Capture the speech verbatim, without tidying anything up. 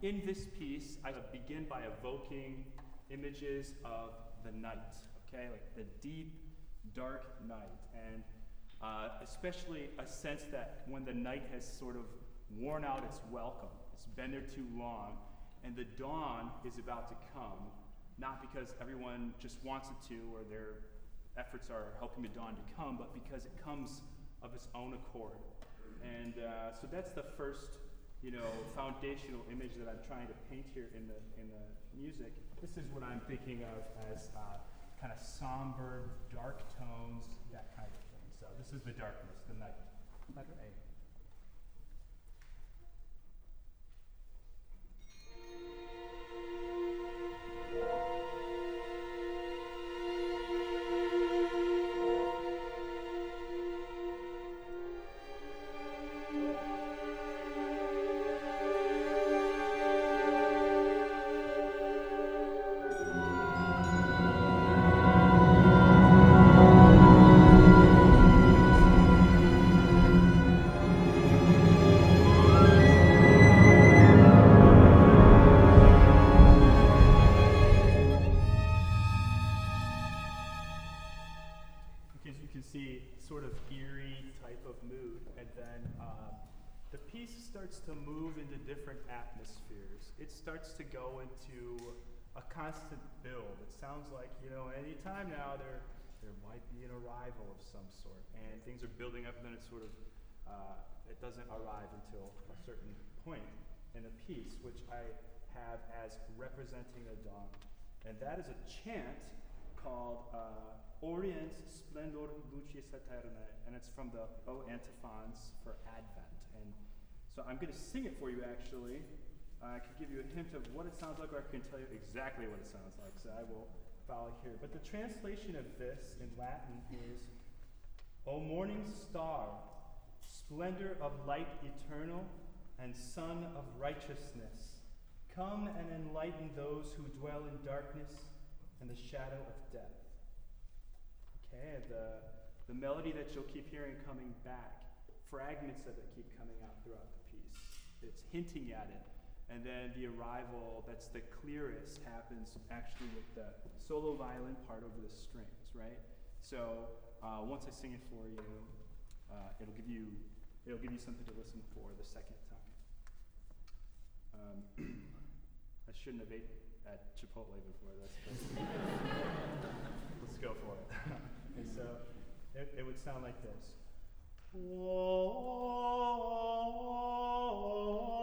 in this piece, I begin by evoking images of the night, okay? Like the deep, dark night. And uh, especially a sense that when the night has sort of worn out its welcome, it's been there too long, and the dawn is about to come, not because everyone just wants it to or their efforts are helping the dawn to come, but because it comes of its own accord. And uh, so that's the first, you know, foundational image that I'm trying to paint here in the in the music. This is what I'm thinking of as uh, kind of somber, dark tones, that kind of thing. So this is the darkness, the night. Letter A. To move into different atmospheres. It starts to go into a constant build. It sounds like, you know, any time now there there might be an arrival of some sort, and things are building up, and then it sort of uh, it doesn't arrive until a certain point in a piece, which I have as representing a dawn, and that is a chant called uh, Orient Splendor Lucis Aeternae, and it's from the O antiphons for Advent. And so I'm going to sing it for you, actually. Uh, I could give you a hint of what it sounds like, or I can tell you exactly what it sounds like, so I will follow here. But the translation of this in Latin is, O morning star, splendor of light eternal, and sun of righteousness, come and enlighten those who dwell in darkness and the shadow of death. Okay, the, the melody that you'll keep hearing coming back, fragments of it keep coming out throughout the piece. It's hinting at it. And then the arrival that's the clearest happens actually with the solo violin part over the strings, right? So uh, once I sing it for you, uh, it'll give you it'll give you something to listen for the second time. Um, I shouldn't have ate at Chipotle before this, but let's go for it. And so it, it would sound like this. Whoa.